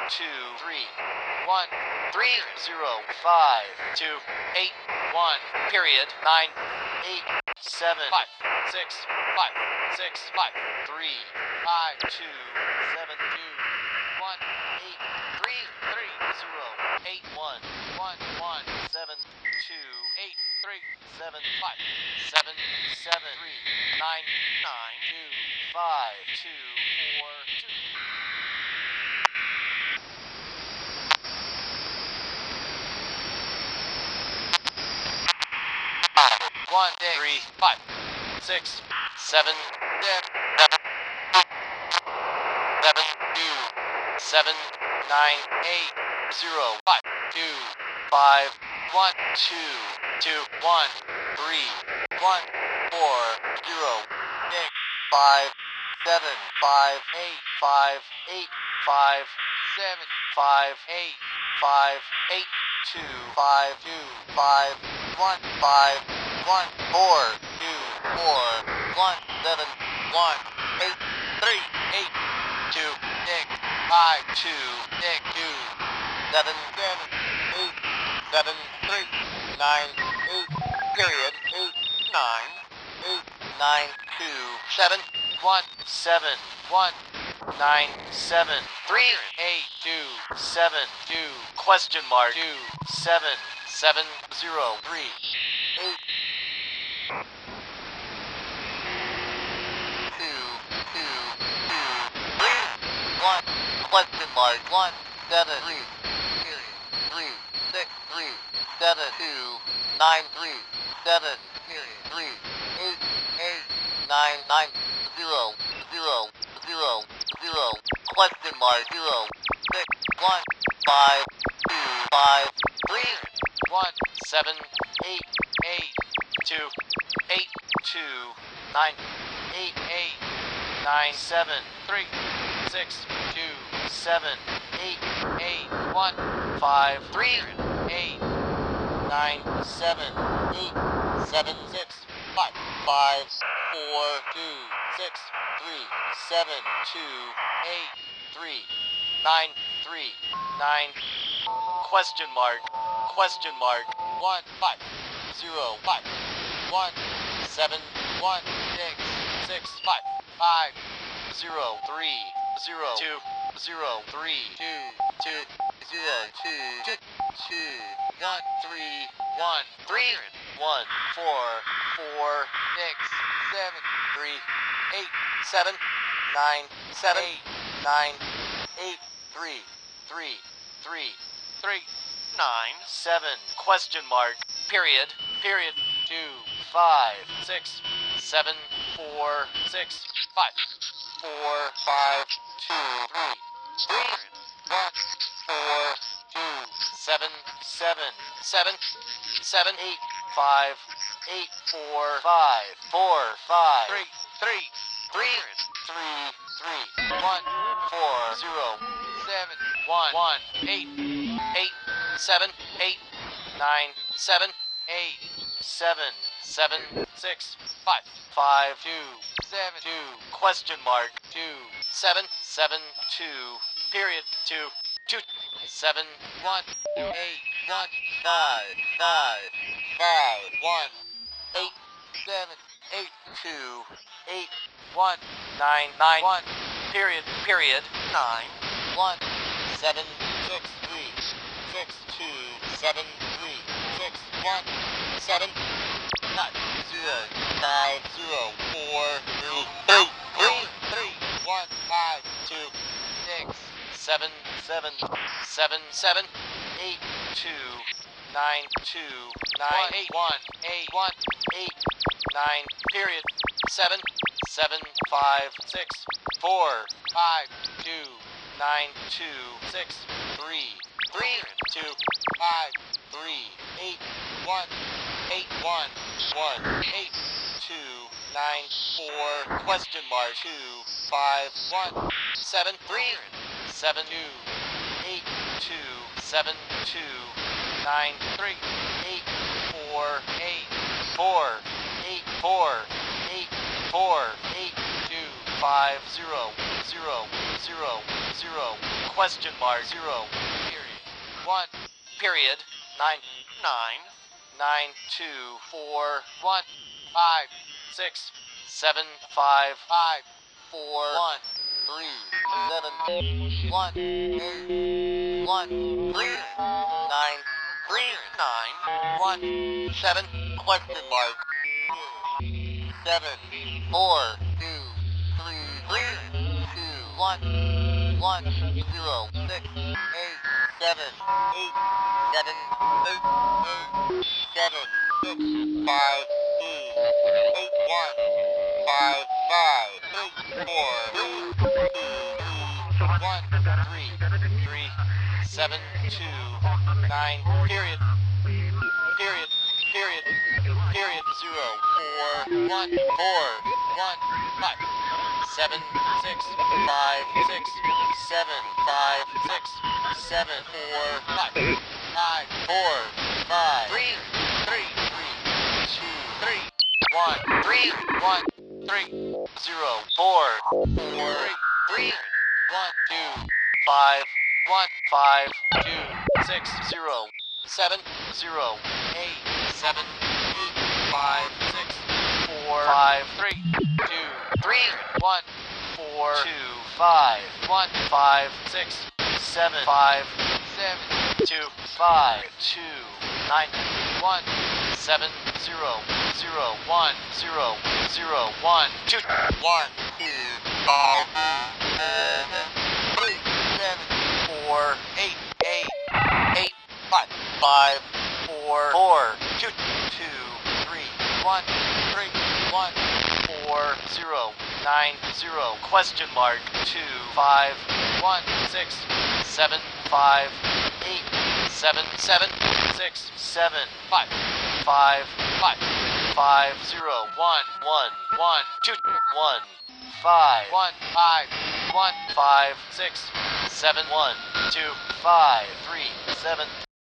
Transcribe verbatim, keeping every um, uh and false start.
two, three, one, three, zero, five, two, eight, one, period, nine, eight, seven, five, six, five, six, five, three, five, two, seven, two, one, eight, three, three, zero, eight, one, one, one, seven, two, eight, three, seven, five, seven, seven, three, nine, nine, two, five, two, four, two. One, three, five, six, seven, seven, seven, two, seven, nine, eight, zero, five, two, five, one, two, two, one, three, one, four, zero, six, five, seven, five, eight, five, eight, five, seven, five, eight, five, eight, two, five, two, five, one, five, one, four, two, four, one, seven, one, eight, three, eight, two, six, five, two, six, two, seven, seven, eight, seven, three, nine, eight, period, eight, nine, eight, nine, two, seven, one, seven, one, nine, seven, three, eight, two, seven, two, question mark, two, seven, seven, zero, three, eight, two, two, two, three, one, question mark, one, seven, three, period, three, six, three, seven, two, nine, three, seven, period, three, eight, eight, nine, nine, zero, zero, zero, zero, question mark, zero, six, one, five, two, five, three, one, seven, eight, eight, two, eight, two, nine, eight, eight, nine, seven, three, six, two, seven, eight, eight, one, five, three, eight, nine, seven, eight, seven, six, five, five, four, two, six, three, seven, two, eight, three, nine, three, nine, question mark, question mark, one, five, zero, five, one, seven, one, six, six, five, five, zero, three, zero, two, zero, three, two, two, zero, two, two, two, one, three, one, three, one, four, four, six, seven, three, eight, seven, nine, seven, eight, nine, eight, three, three, three, three, nine, seven, question mark, period, period, two, five, six, seven, four, six, five, four, five, two, three, three, one, four, two, seven, seven, seven, seven, eight, five, eight, four, five, four, five, three, three, three, three, three, one, four, zero, seven, one, one, eight, eight, seven, eight, nine, seven, eight, seven, seven, six, five, five, two, seven, two, question mark, two, seven, seven, two, period, two, two, seven, one, eight, one, five, five, five, one, eight, seven, eight, two, eight, one, nine, nine, one, period, period, nine, one, seven, six, three, six, two, seven, three, six, one, seven, nine, zero, five, zero, four, three, three, three, three, one, five, two, six, seven, seven, seven, seven, eight, two, nine, two, nine, eight, one, eight, one, eight, nine, period, seven, seven, five, six, four, five, two, nine, two, six, three, three, two, five, three, eight, one, eight, one, one, eight, two, nine, four, question mark, two, five, one, seven, three, seven, two, eight, two, seven, two, nine, three, eight, four, eight, four, eight, four, eight, four, eight, two, five zero zero zero zero question mark zero period one period nine nine nine two four one five six seven five five four, one three, seven, one, eight, one, three, nine, three, nine, one seven, question mark, seven, four, two, three, three, two, one, one, zero, six, eight, seven, eight, seven, eight, eight, seven, six, five, two, eight, one, five, five, three, four, three, two, one three three seven two nine period period period period zero four one four one five seven six five six seven five six seven four five five four five three, three three two three one three one three zero four four three, one two five one five two six zero seven zero eight seven eight five six four five three two three, one four two five one five six seven five seven two five two nine one seven zero zero one zero zero one two one, two, five, seven, three, seven, four eight eight eight five, five, four, four two two three one three one four zero nine zero question mark two five one six seven five eight seven seven six seven five five five five zero one one one two one five one five one five six seven one two five three seven